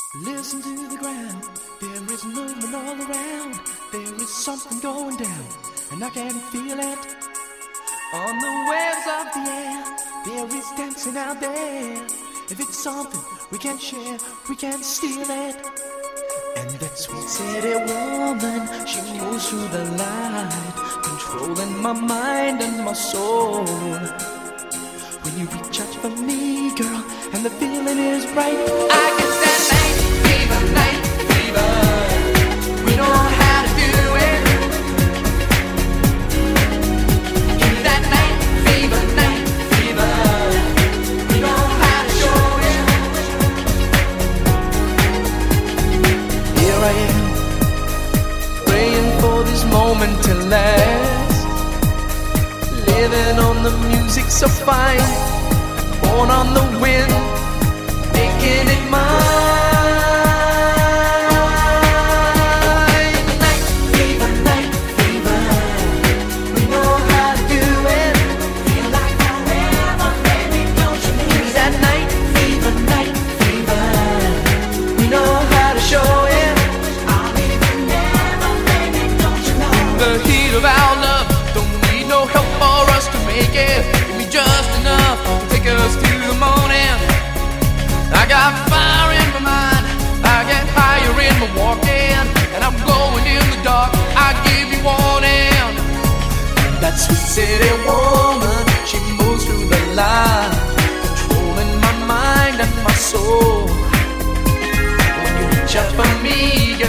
Listen to the ground, there is movement all around. There is something going down, and I can feel it. On the waves of the air, there is dancing out there. If it's something we can share, we can steal it. And that sweet city woman, she moves through the light, controlling my mind and my soul. When you reach out for me, girl, and the feeling is right, I get that night fever. We know how to do it. Give me that night fever. We know how to show it. Here I am, praying for this moment to last, living on the music so fine, born on the wind, making it mine. Night fever, we know how to do it. Feel like forever, baby, don't you need that night fever? We know how to show it. I'll be forever, baby, don't you know? The heat of our love don't need no help for us to make it. Give me just enough to take us to the morning. I got fire in my mind, I get higher in my walking, and I'm glowing in the dark, I give you warning. That sweet city woman, she moves through the light, controlling my mind and my soul. When you reach out for me, girl,